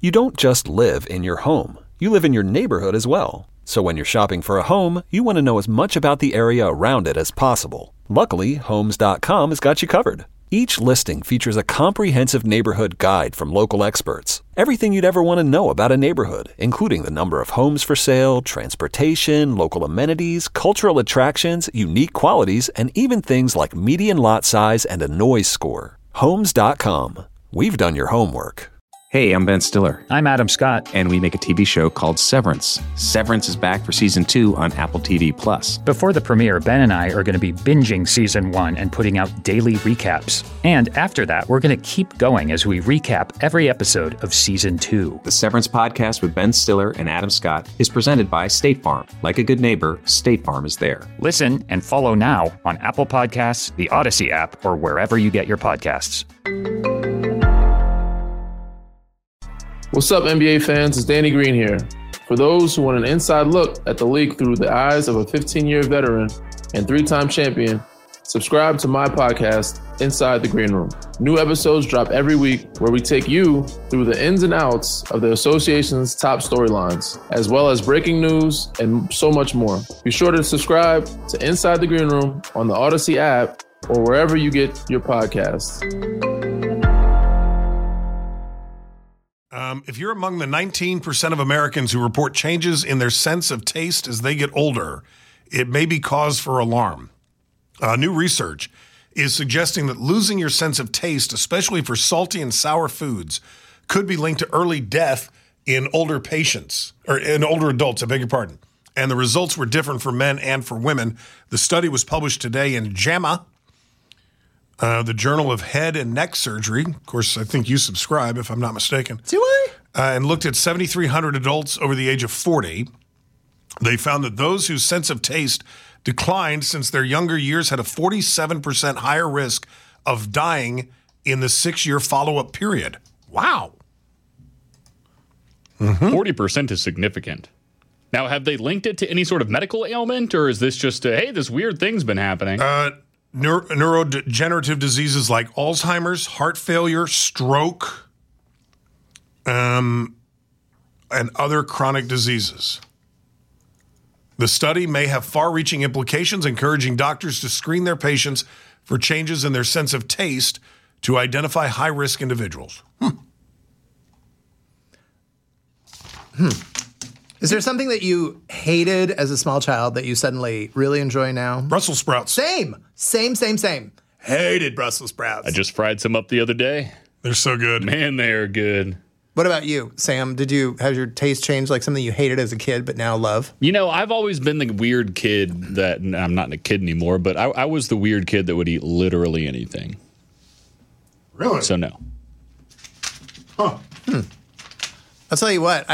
You don't just live in your home. You live in your neighborhood as well. So when you're shopping for a home, you want to know as much about the area around it as possible. Luckily, Homes.com has got you covered. Each listing features a comprehensive neighborhood guide from local experts. Everything you'd ever want to know about a neighborhood, including the number of homes for sale, transportation, local amenities, cultural attractions, unique qualities, and even things like median lot size and a noise score. Homes.com. We've done your homework. Hey, I'm Ben Stiller. I'm Adam Scott. And we make a TV show called Severance. Severance is back for season 2 on Apple TV+. Before the premiere, Ben and I are going to be binging season 1 and putting out daily recaps. And after that, we're going to keep going as we recap every episode of season 2. The Severance podcast with Ben Stiller and Adam Scott is presented by State Farm. Like a good neighbor, State Farm is there. Listen and follow now on Apple Podcasts, the Odyssey app, or wherever you get your podcasts. What's up, NBA fans? It's Danny Green here. For those who want an inside look at the league through the eyes of a 15-year veteran and 3-time champion, subscribe to my podcast, Inside the Green Room. New episodes drop every week where we take you through the ins and outs of the association's top storylines, as well as breaking news and so much more. Be sure to subscribe to Inside the Green Room on the Odyssey app or wherever you get your podcasts. If you're among the 19% of Americans who report changes in their sense of taste as they get older, it may be cause for alarm. New research is suggesting that losing your sense of taste, especially for salty and sour foods, could be linked to early death in older patients, or in older adults, I beg your pardon. And the results were different for men and for women. The study was published today in JAMA, the Journal of Head and Neck Surgery. Of course, I think you subscribe, if I'm not mistaken. Do I? And looked at 7,300 adults over the age of 40. They found that those whose sense of taste declined since their younger years had a 47% higher risk of dying in the 6-year follow-up period. Wow. 40% is significant. Now, have they linked it to any sort of medical ailment, or is this just hey, this weird thing's been happening? Neurodegenerative diseases like Alzheimer's, heart failure, stroke, and other chronic diseases. The study may have far-reaching implications, encouraging doctors to screen their patients for changes in their sense of taste to identify high-risk individuals. Is there something that you hated as a small child that you suddenly really enjoy now? Brussels sprouts. Same. Hated Brussels sprouts. I just fried some up the other day. They're so good. Man, they are good. What about you, Sam? Has your taste changed, like something you hated as a kid but now love? You know, I've always been the weird kid that, I'm not a kid anymore, but I was the weird kid that would eat literally anything. Really? So no. Huh. I'll tell you what,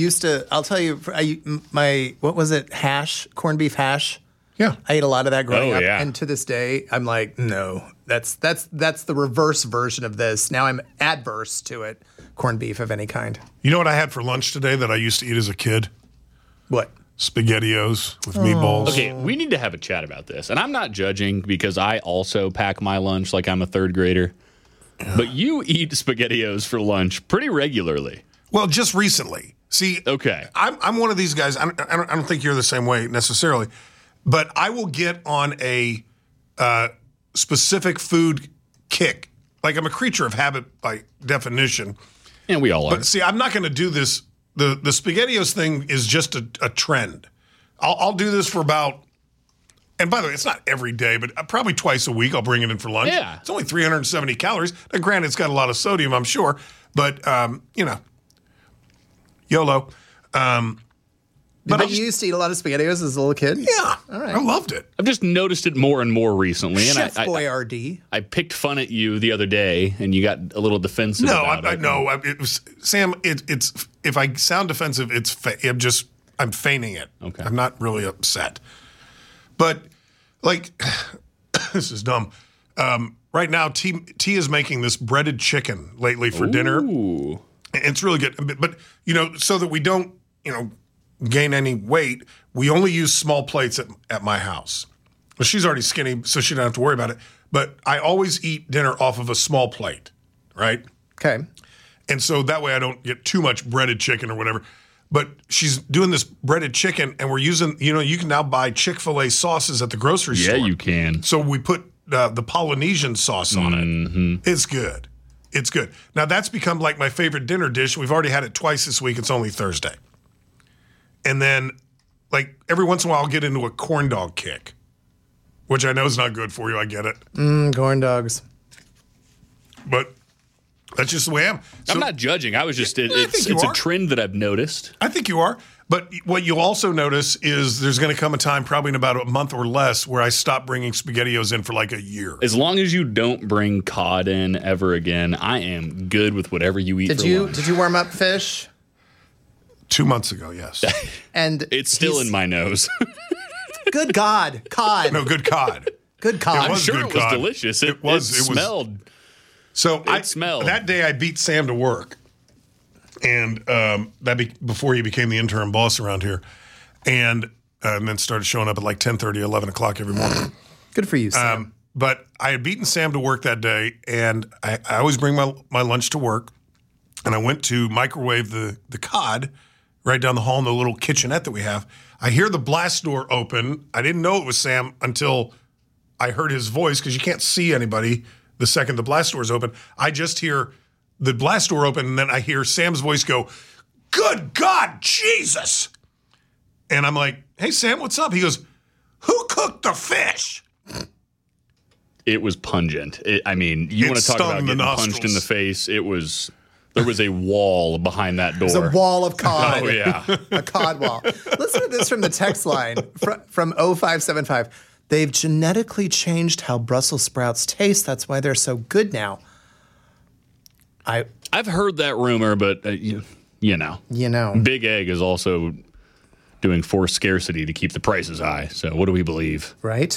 what was it, hash, corned beef hash? Yeah. I ate a lot of that growing up, yeah. and to this day, I'm like, no, that's the reverse version of this. Now I'm adverse to it, corned beef of any kind. You know what I had for lunch today that I used to eat as a kid? What? SpaghettiOs with meatballs. Okay, we need to have a chat about this. And I'm not judging because I also pack my lunch like I'm a third grader. But you eat SpaghettiOs for lunch pretty regularly. Well, just recently. See, okay, I'm one of these guys. I don't think you're the same way necessarily, but I will get on a specific food kick. Like I'm a creature of habit by definition. And we all are. But see, I'm not going to do this. The SpaghettiOs thing is just a trend. I'll do this for about, and by the way, it's not every day, but probably twice a week I'll bring it in for lunch. Yeah. It's only 370 calories. Now, granted, it's got a lot of sodium, I'm sure, but, YOLO. But you used to eat a lot of SpaghettiOs as a little kid? Yeah. All right. I loved it. I've just noticed it more and more recently. Chef And Boyardee. I picked fun at you the other day, and you got a little defensive about it. No. Sam, it's if I sound defensive, I'm feigning it. Okay. I'm not really upset. But, like, this is dumb. Right now, T is making this breaded chicken lately for dinner. Ooh. It's really good. But, so that we don't, gain any weight, we only use small plates at my house. Well, she's already skinny, so she don't have to worry about it. But I always eat dinner off of a small plate, right? Okay. And so that way I don't get too much breaded chicken or whatever. But she's doing this breaded chicken, and we're using, you can now buy Chick-fil-A sauces at the grocery store. Yeah, you can. So we put the Polynesian sauce on it. It's good. It's good. Now, that's become like my favorite dinner dish. We've already had it twice this week. It's only Thursday. And then, like, every once in a while, I'll get into a corn dog kick, which I know is not good for you. I get it. Corn dogs. But that's just the way I am. So, I'm not judging. I was just, think it's you a are. trend that I've noticed. I think you are. But what you'll also notice is there's going to come a time, probably in about a month or less, where I stop bringing SpaghettiOs in for like a year. As long as you don't bring cod in ever again, I am good with whatever you eat for lunch. Did you warm up fish? 2 months ago, yes. And It's still in my nose. Good God, cod. No, good cod. Good cod. It I'm was sure good it was cod. delicious. It smelled. So smelled. That day I beat Sam to work, and before he became the interim boss around here, and then started showing up at like 10:30, 11 o'clock every morning. Good for you, Sam. But I had beaten Sam to work that day, and I always bring my lunch to work, and I went to microwave the cod right down the hall in the little kitchenette that we have. I hear the blast door open. I didn't know it was Sam until I heard his voice, because you can't see anybody the second the blast door is open. I just hear the blast door open, and then I hear Sam's voice go, "Good God, Jesus!" And I'm like, "Hey, Sam, what's up?" He goes, "Who cooked the fish?" It was pungent. You It want to talk stung about the getting nostrils. punched in the face. There was a wall behind that door. It's a wall of cod. Oh, yeah. A cod wall. Listen to this from the text line from 0575. They've genetically changed how Brussels sprouts taste. That's why they're so good now. I've heard that rumor, but you know. Big Egg is also doing forced scarcity to keep the prices high. So what do we believe? Right?